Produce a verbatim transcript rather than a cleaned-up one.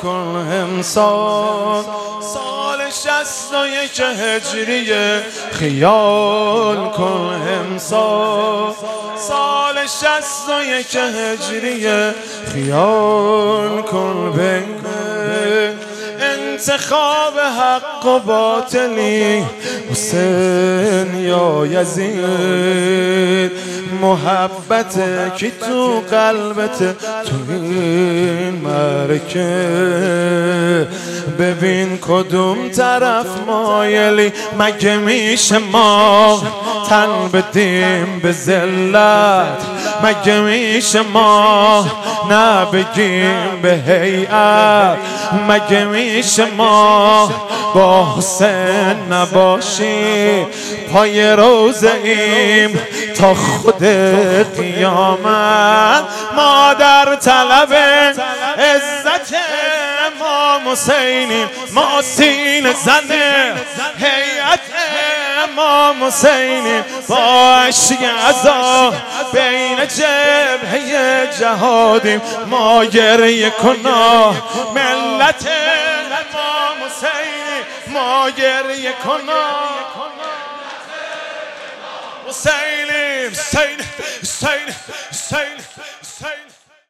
کن امسال سال شصت و یک هجریه خیال کن امسال سال شصت و یک هجریه خیال کن بین انتخاب حق و باطلی حسین یا یزید محبت کی تو قلبت تو این مرکه ببین کدوم طرف مایلی مگه میشه ما تن بدیم به ذلت مگه میشه ما نبگیم به هیئت مگه میشه ما با حسین نباشیم پای روزه ایم تا خود قیامت ما در طلب عزت امام حسینیم ما سینه زنه هیئت امام حسینیم با اشک عزا بین جبهه جهادیم ما گریه کنا ملت امام حسینیم ما گریه کنا حسینیم حسین حسین حسین